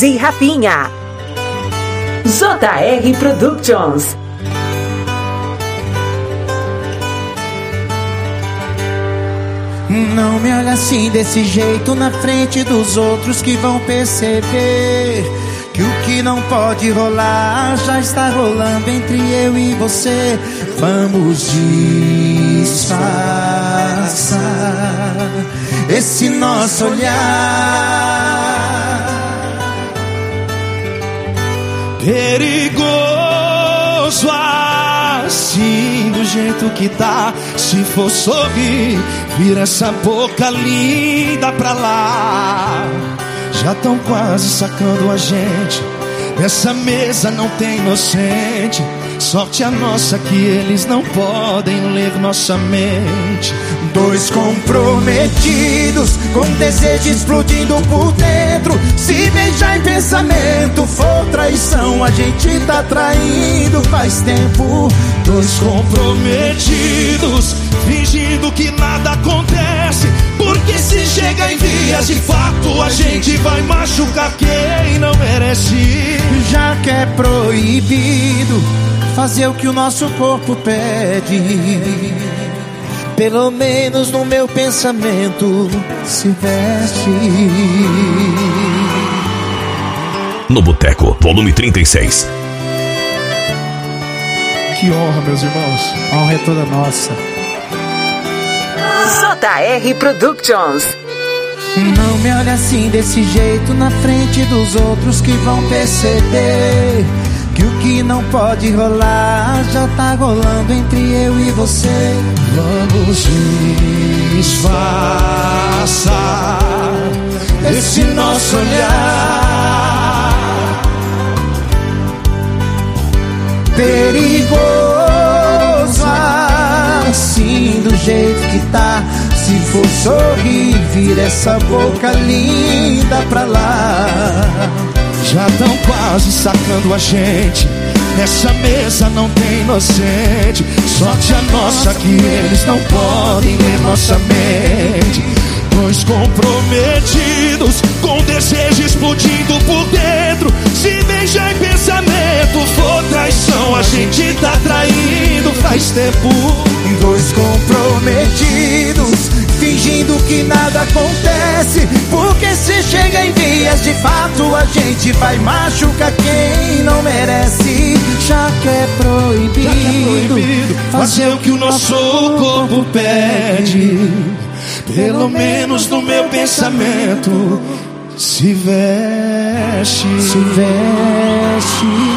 e Rafinha. JR Productions. Não me olha assim desse jeito na frente dos outros que vão perceber que o que não pode rolar já está rolando entre eu e você. Vamos disfarçar esse nosso olhar perigoso assim do jeito que tá. Se for sorrir, vira essa boca linda pra lá. Já tão quase sacando a gente. Essa mesa não tem inocente. Sorte a nossa que eles não podem ler nossa mente. Dois comprometidos, com desejo explodindo por dentro. Se beijar em pensamento for traição, a gente tá traindo faz tempo. Dois comprometidos, fingindo que nada acontece, porque se chega em vias de fato, a gente vai machucar quem não merece. Já que é proibido fazer o que o nosso corpo pede, pelo menos no meu pensamento se veste. No Boteco, volume 36. Que honra, meus irmãos. A honra é toda nossa. JR Productions. Não me olha assim desse jeito na frente dos outros que vão perceber que o que não pode rolar já tá rolando entre eu e você. Vamos disfarçar esse nosso olhar perigoso assim do jeito que tá. Se for sorrir, vira essa boca linda pra lá. Já tão quase sacando a gente. Nessa mesa não tem inocente. Sorte a nossa que eles não podem ler nossa mente. Dois comprometidos, com desejo explodindo por dentro. Se beijar em pensamento for traição, a gente tá traindo faz tempo. Dois comprometidos, fingindo que nada acontece, porque se chega em vias de fato, a gente vai machucar quem não merece. Já que é proibido fazer o que o nosso corpo pede, pelo menos no meu pensamento se veste. Se veste.